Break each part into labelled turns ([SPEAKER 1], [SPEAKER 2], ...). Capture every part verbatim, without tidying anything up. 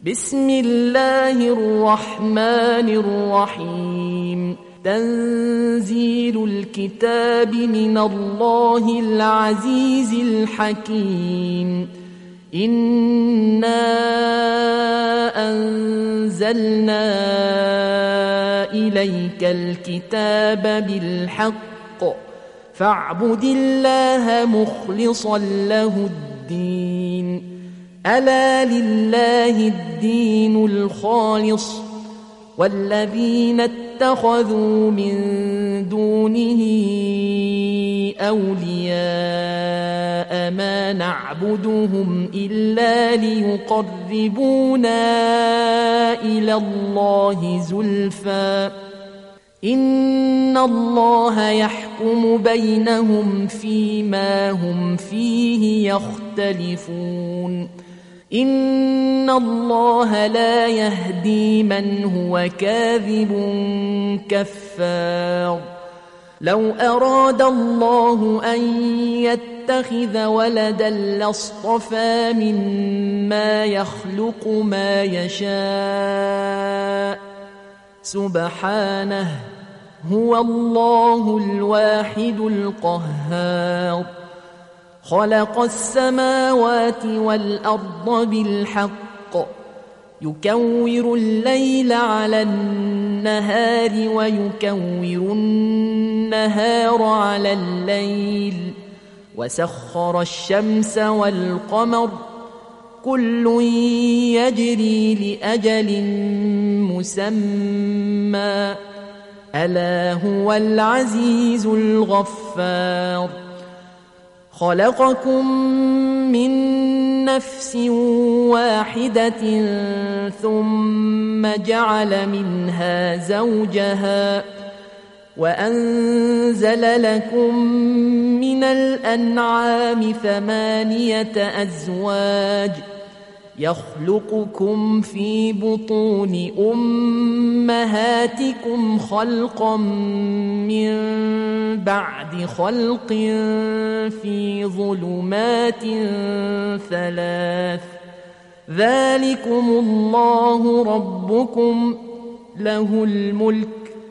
[SPEAKER 1] بسم الله الرحمن الرحيم. تنزيل الكتاب من الله العزيز الحكيم. إنا أنزلنا إليك الكتاب بالحق فاعبد الله مخلصا له الدين. ألا لله الدين الخالص والذين اتخذوا من دونه أولياء ما نعبدهم إلا ليقربونا إلى الله زلفى إن الله يحكم بينهم فيما هم فيه يختلفون. إن الله لا يهدي من هو كاذب كفار. لو أراد الله أن يتخذ ولدا لاصطفى مما يخلق ما يشاء سبحانه هو الله الواحد القهار. خلق السماوات والأرض بالحق يكور الليل على النهار ويكور النهار على الليل وسخر الشمس والقمر كل يجري لأجل مسمى ألا هو العزيز الغفار. خلقكم من نفس واحدة ثم جعل منها زوجها وأنزل لكم من الأنعام ثمانية أزواج يخلقكم في بطون أمهاتكم خلقا من بعد خلق في ظلمات ثلاث ذلكم الله ربكم له الملك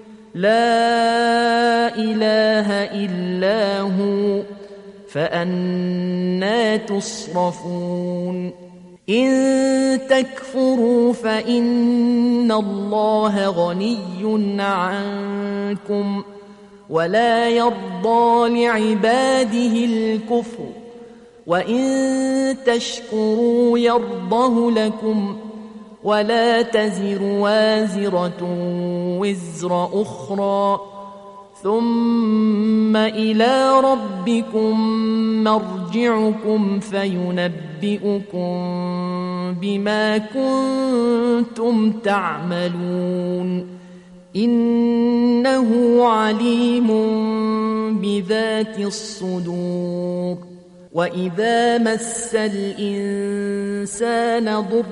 [SPEAKER 1] لا إله إلا هو فأنى تصرفون. إن تكفروا فإن الله غني عنكم ولا يرضى لعباده الكفر وإن تشكروا يرضه لكم ولا تزر وازرة وزر أخرى ثم إلى ربكم مرجعكم فينبئكم بما كنتم تعملون إنه عليم بذات الصدور. وإذا مس الإنسان ضر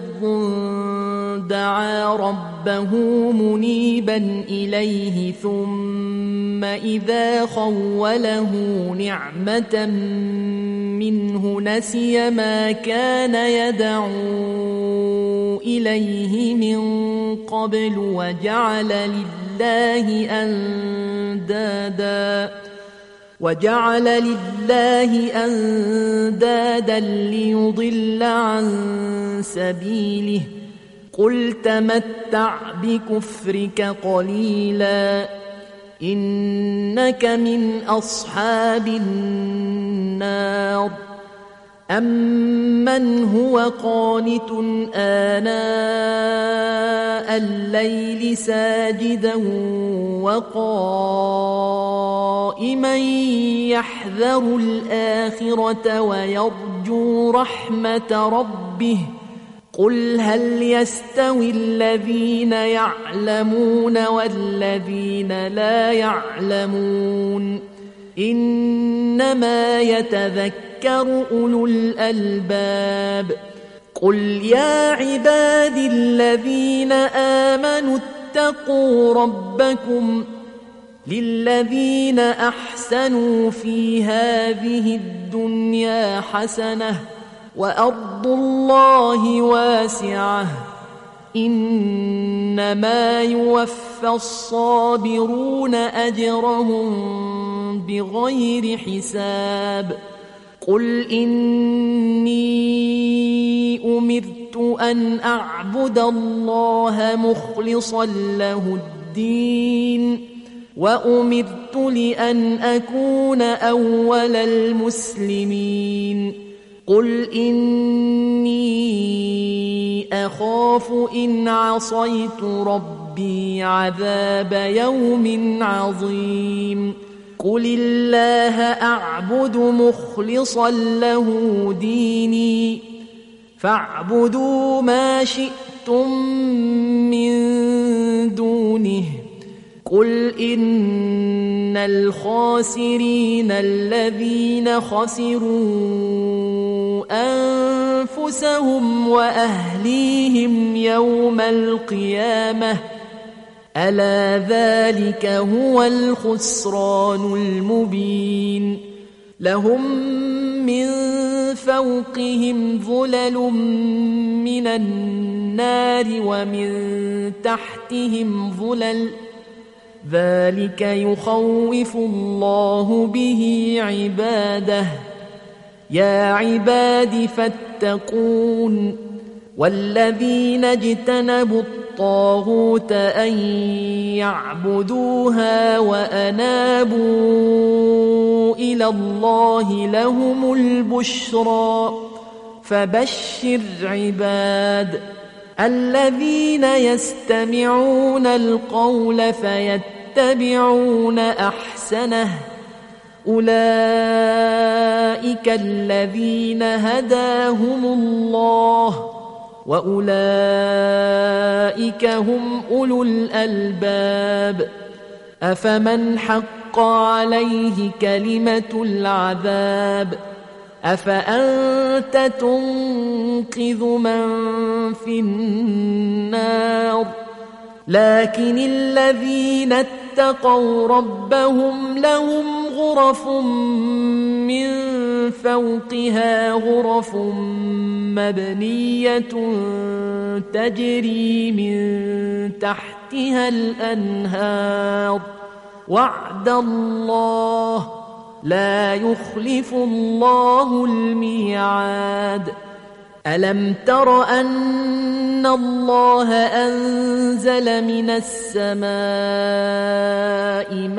[SPEAKER 1] دعا ربه منيبا إليه ثم إذا خوله نعمة منه نسي ما كان يدعو إليه من قبل وجعل لله أندادا وجعل لله أندادا ليضل عن سبيله قل تمتع بكفرك قليلا إنك من أصحاب النار. أمن هو قانت آناء الليل ساجدا وقائما يحذر الآخرة ويرجو رحمة ربه قل هل يستوي الذين يعلمون والذين لا يعلمون إنما يتذكر أولو الألباب. قل يا عبادي الذين آمنوا اتقوا ربكم للذين أحسنوا في هذه الدنيا حسنة وأرض الله واسعة إنما يوفى الصابرون أجرهم بغير حساب قل إني أمرت أن أعبد الله مخلصا له الدين وأمرت لأن أكون أول المسلمين قل إني أخاف إن عصيت ربي عذاب يوم عظيم قل الله أعبد مخلصا له ديني فاعبدوا ما شئتم من دونه قل إن الخاسرين الذين خسروا أنفسهم وأهليهم يوم القيامة ألا ذلك هو الخسران المبين لهم من فوقهم ظلل من النار ومن تحتهم ظلل ذلك يخوف الله به عباده يا عباد فاتقون والذين اجتنبوا الطاغوت أن يعبدوها وأنابوا إلى الله لهم البشرى فبشر عباد الذين يستمعون القول فيتبعون أحسنه أولئك الذين هداهم الله وأولئك هم أولو الألباب أفمن حق عليه كلمة العذاب أفأنت تنقذ من في النار لكن الذين اتقوا ربهم لهم غرف من فوقها غرف مبنية تجري من تحتها الأنهار وعد الله لا يخلف الله الميعاد ألم تر أن الله أنزل من السماء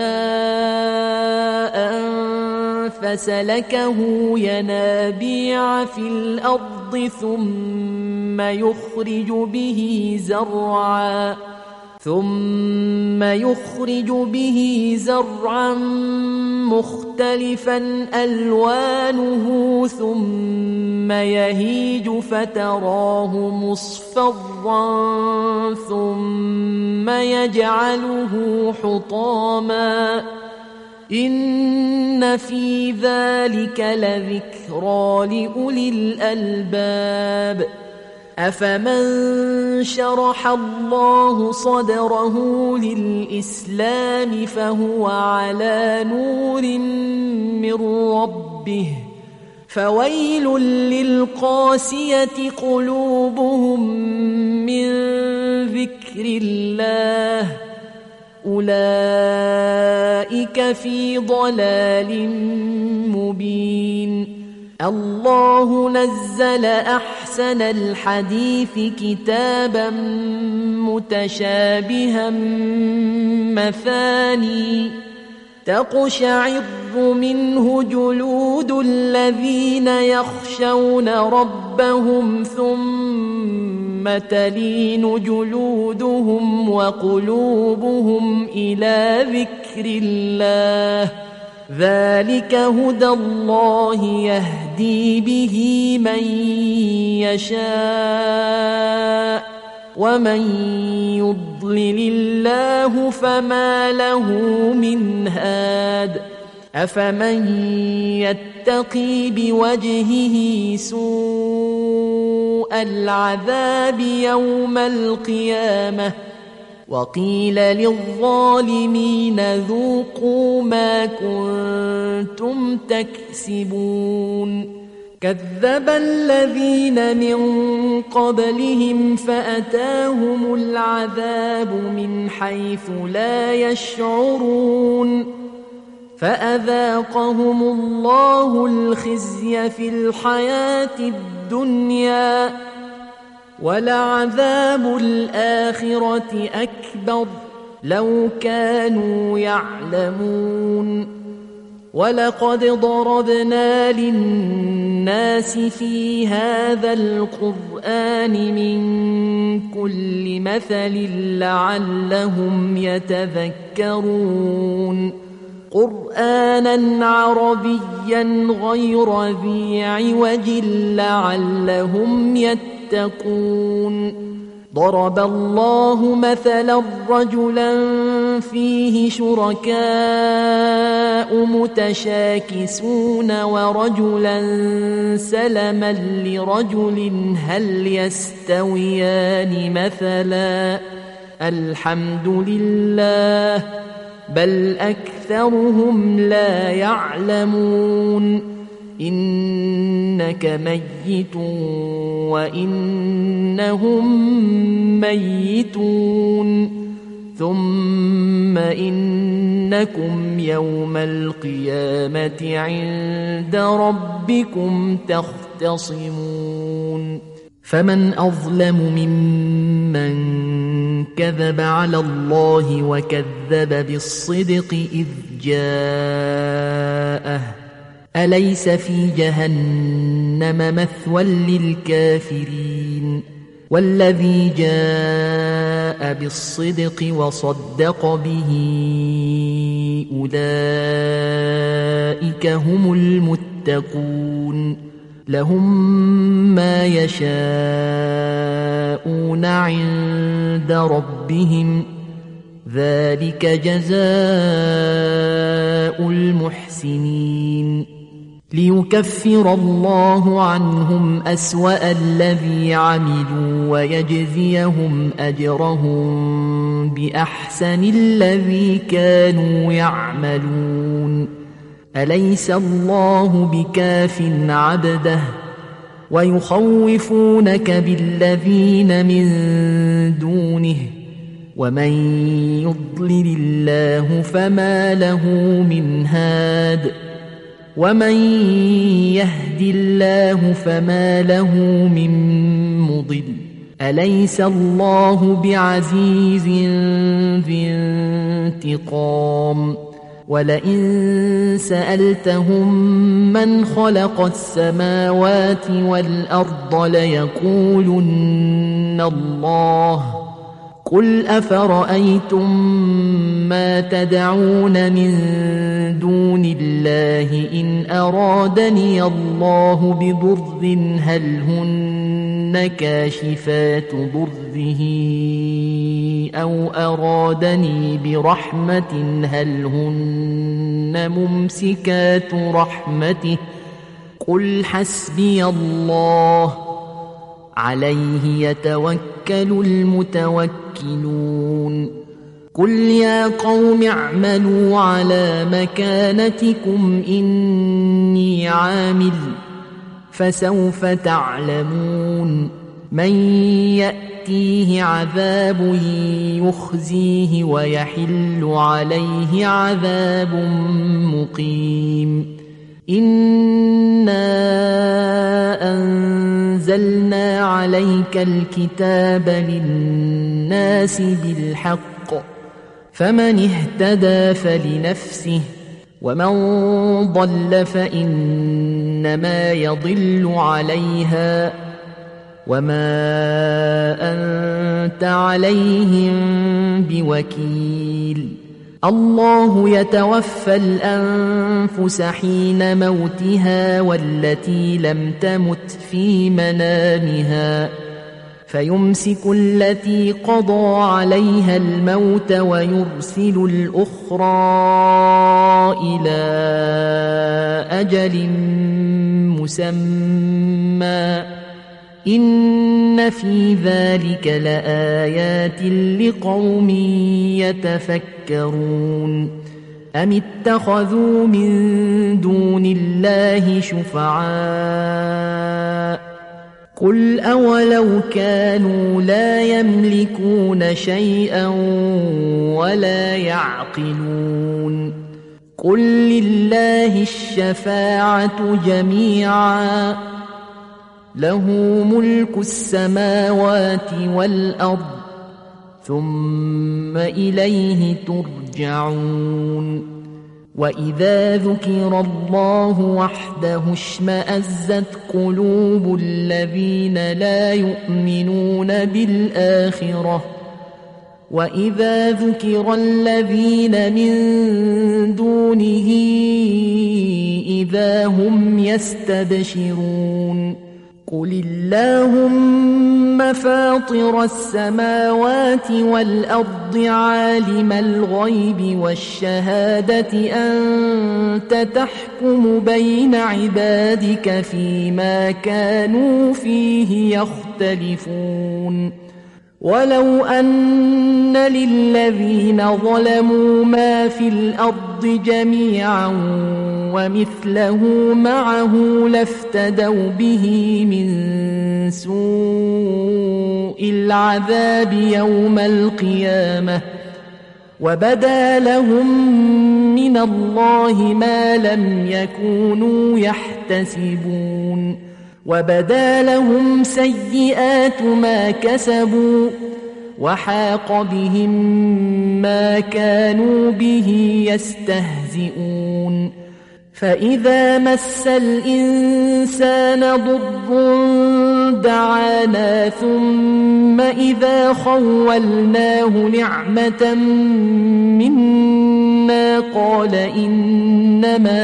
[SPEAKER 1] ماء فسلكه ينابيع في الأرض ثم يخرج به زرعا ثم يخرج به زرعا مختلفا ألوانه ثم يهيج فتراه مصفرا ثم يجعله حطاما إن في ذلك لذكرى لأولي الألباب أفمن شرح الله صدره للإسلام فهو على نور من ربه فويل للقاسية قلوبهم من ذكر الله أولئك في ضلال مبين الله نزل أحسن الحديث كتابا متشابها مثاني تقشعر منه جلود الذين يخشون ربهم ثم تلين جلودهم وقلوبهم إلى ذكر الله ذلك هدى الله يهدي به من يشاء ومن يضلل الله فما له من هاد أفمن يتقي بوجهه سوء العذاب يوم القيامة وقيل للظالمين ذوقوا ما كنتم تكسبون كذب الذين من قبلهم فأتاهم العذاب من حيث لا يشعرون فأذاقهم الله الخزي في الحياة الدنيا ولعذاب الآخرة أكبر لو كانوا يعلمون ولقد ضربنا للناس في هذا القرآن من كل مثل لعلهم يتذكرون قرآنا عربيا غير ذي عوج لعلهم يتقون ضرب الله مثلا رجلا فيه شركاء متشاكسون ورجلا سلما لرجل هل يستويان مثلا الحمد لله بل أكثرهم لا يعلمون إنك ميت وإنهم ميتون ثم إنكم يوم القيامة عند ربكم تختصمون فمن أظلم ممن كذب على الله وكذب بالصدق إذ جاءه أليس في جهنم مثوى للكافرين والذي جاء بالصدق وصدق به أولئك هم المتقون لهم ما يشاءون عند ربهم ذلك جزاء المحسنين ليكفر الله عنهم أسوأ الذي عملوا ويجزيهم أجرهم بأحسن الذي كانوا يعملون أليس الله بكاف عبده ويخوفونك بالذين من دونه ومن يضلل الله فما له من هاد ومن يهد الله فما له من مضل أليس الله بعزيز ذي انتقام ولئن سألتهم من خلق السماوات والأرض ليقولن الله قل أفرأيتم ما تدعون من دون الله إن أرادني الله بضر هل هن كاشفات ضره أو أرادني برحمة هل هن ممسكات رحمته قل حسبي الله عليه يتوكل المتوكلون قل يا قوم اعملوا على مكانتكم إني عامل فسوف تعلمون من يأتيه عذاب يخزيه ويحل عليه عذاب مقيم إنا أنزلنا عليك الكتاب للناس بالحق فمن اهتدى فلنفسه ومن ضل فإنما يضل عليها وما أنت عليهم بوكيل الله يتوفى الأنفس حين موتها والتي لم تمت في منامها فيمسك التي قضى عليها الموت ويرسل الأخرى إلى أجل مسمى إن في ذلك لآيات لقوم يتفكرون أم اتخذوا من دون الله شفعاء قل أولو كانوا لا يملكون شيئا ولا يعقلون قل لله الشفاعة جميعا له ملك السماوات والأرض ثم إليه ترجعون وإذا ذكر الله وحده اشمأزت قلوب الذين لا يؤمنون بالآخرة وإذا ذكر الذين من دونه إذا هم يستبشرون قل اللهم فاطر السماوات والأرض عالم الغيب والشهادة أنت تحكم بين عبادك فيما كانوا فيه يختلفون ولو أن للذين ظلموا ما في الأرض جميعا ومثله معه لافتدوا به من سوء العذاب يوم القيامة وبدا لهم من الله ما لم يكونوا يحتسبون وبدا لهم سيئات ما كسبوا وحاق بهم ما كانوا به يستهزئون فإذا مس الإنسان ضر دعانا ثم إذا خولناه نعمة منا قال إنما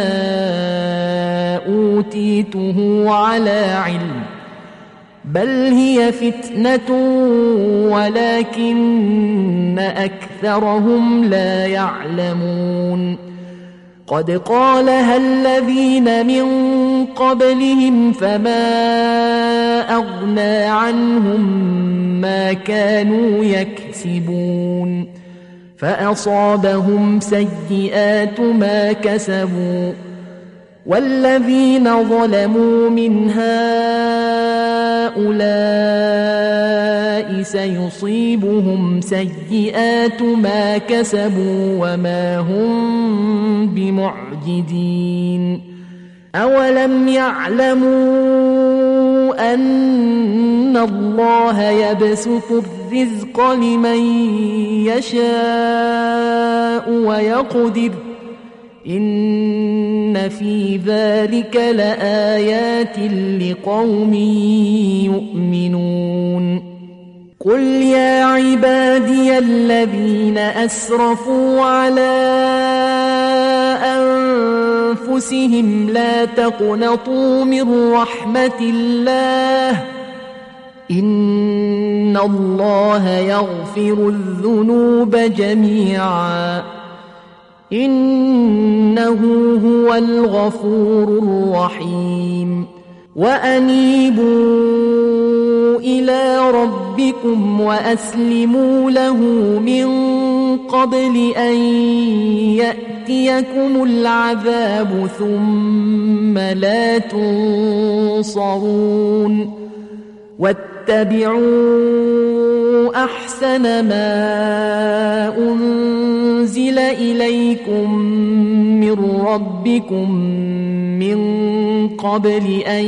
[SPEAKER 1] أوتيته على علم بل هي فتنة ولكن أكثرهم لا يعلمون قد قالها الذين من قبلهم فما أغنى عنهم ما كانوا يكسبون فأصابهم سيئات ما كسبوا والذين ظلموا من هؤلاء سيصيبهم سيئات ما كسبوا وما هم بمعجزين أولم يعلموا أن الله يبسط الرزق لمن يشاء ويقدر إن في ذلك لآيات لقوم يؤمنون قل يا عبادي الذين أسرفوا على أنفسهم لا تقنطوا من رحمة الله إن الله يغفر الذنوب جميعا إنه هو الغفور الرحيم وأنيبوا إلى ربكم وأسلموا له من قبل أن يأتيكم العذاب ثم لا تنصرون واتبعوا أحسن ما أنزل إليكم من ربكم من قبل أن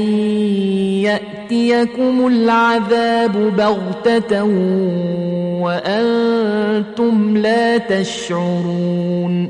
[SPEAKER 1] يأتيكم العذاب بغتة وأنتم لا تشعرون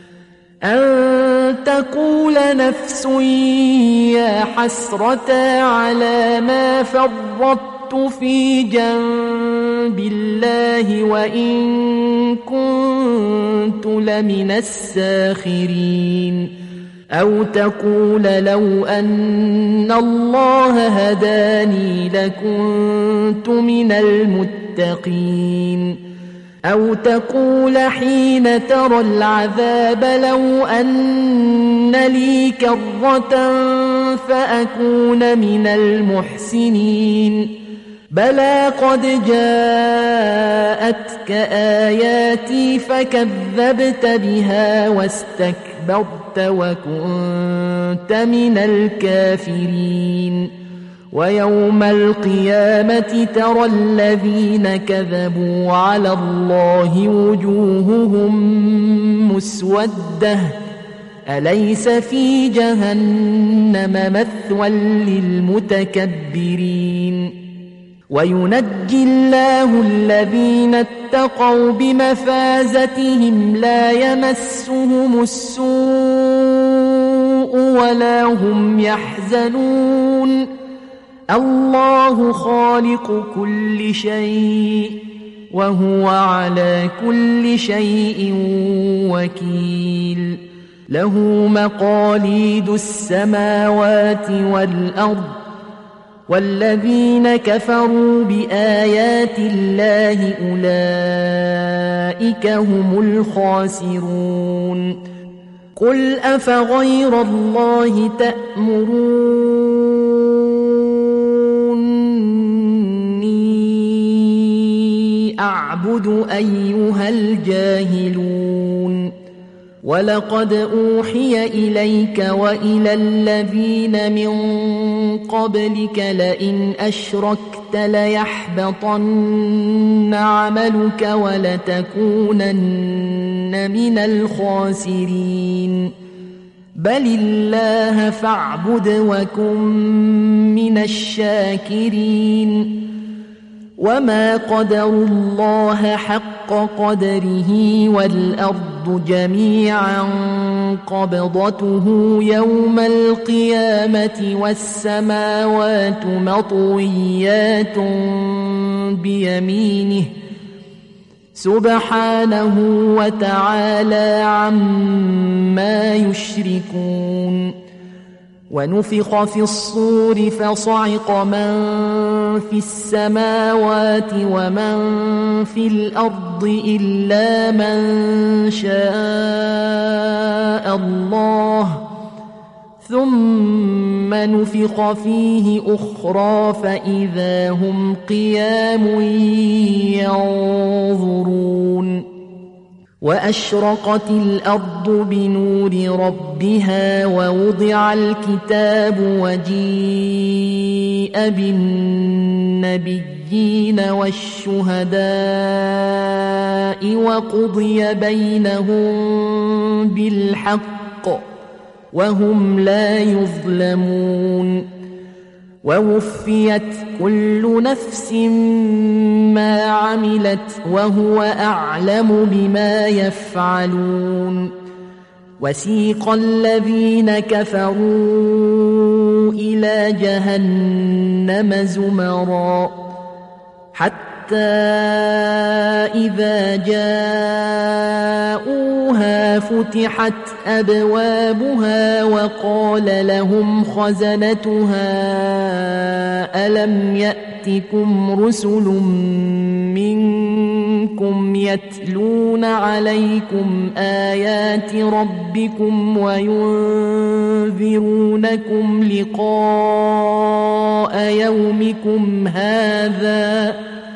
[SPEAKER 1] أن تقول نفس يا حسرة على ما فرطت في جنب الله وإن كنت لمن الساخرين أو تقول لو أن الله هداني لكنت من المتقين أو تقول حين ترى العذاب لو أن لي كرة فأكون من المحسنين بلى قد جاء جاءتك آياتي فكذبت بها واستكبرت وكنت من الكافرين ويوم القيامة ترى الذين كذبوا على الله وجوههم مسودة أليس في جهنم مثوى للمتكبرين وينجي الله الذين اتقوا بمفازتهم لا يمسهم السوء ولا هم يحزنون الله خالق كل شيء وهو على كل شيء وكيل له مقاليد السماوات والأرض والذين كفروا بآيات الله أولئك هم الخاسرون قل أفغير الله تأمروني أعبد أيها الجاهلون ولقد أوحي إليك وإلى الذين من قبلك لئن أشركت ليحبطن عملك ولتكونن من الخاسرين بل الله فاعبد وكن من الشاكرين وما قدروا الله حق قدره والأرض جميعا قبضته يوم القيامة والسماوات مطويات بيمينه سبحانه وتعالى عما يشركون ونفخ في الصور فصعق من في السماوات ومن في الأرض إلا من شاء الله ثم نفخ فيه أخرى فإذا هم قيام ينظرون وأشرقت الأرض بنور ربها ووضع الكتاب وجيء بالنبيين والشهداء وقضي بينهم بالحق وهم لا يظلمون ووفيت كل نفس ما عملت وهو أعلم بما يفعلون وسيق الذين كفروا إلى جهنم زمرا حتى إذا جاءوها فتحت أبوابها وقال لهم خزنتها ألم يأتكم رسل منكم يتلون عليكم آيات ربكم وينذرونكم لقاء يومكم هذا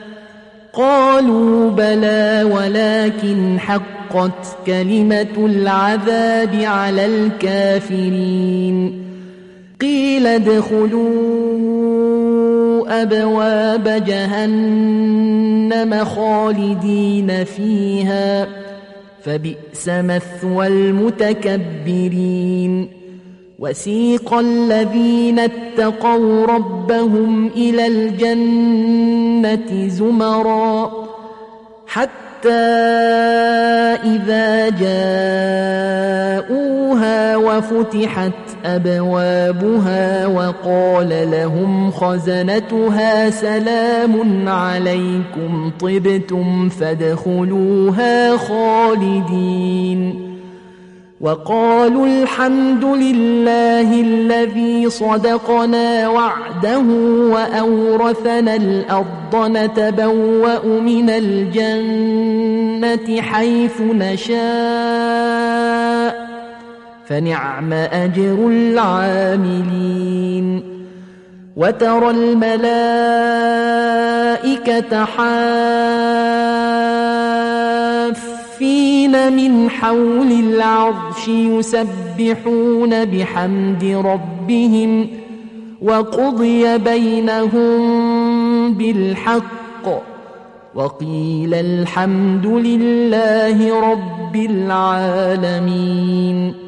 [SPEAKER 1] قالوا بلى ولكن حقت كلمة العذاب على الكافرين قيل ادخلوا أبواب جهنم خالدين فيها فبئس مثوى المتكبرين وسيق الذين اتقوا ربهم إلى الجنة زمرا حتى إذا جاءوها وفتحت أبوابها وقال لهم خزنتها سلام عليكم طبتم فادخلوها خالدين وقالوا الحمد لله الذي صدقنا وعده وأورثنا الأرض نتبوأ من الجنة حيث نشاء فنعم أجر العاملين وترى الملائكة حافين من حول العرش يسبحون بحمد ربهم وقضي بينهم بالحق وقيل الحمد لله رب العالمين.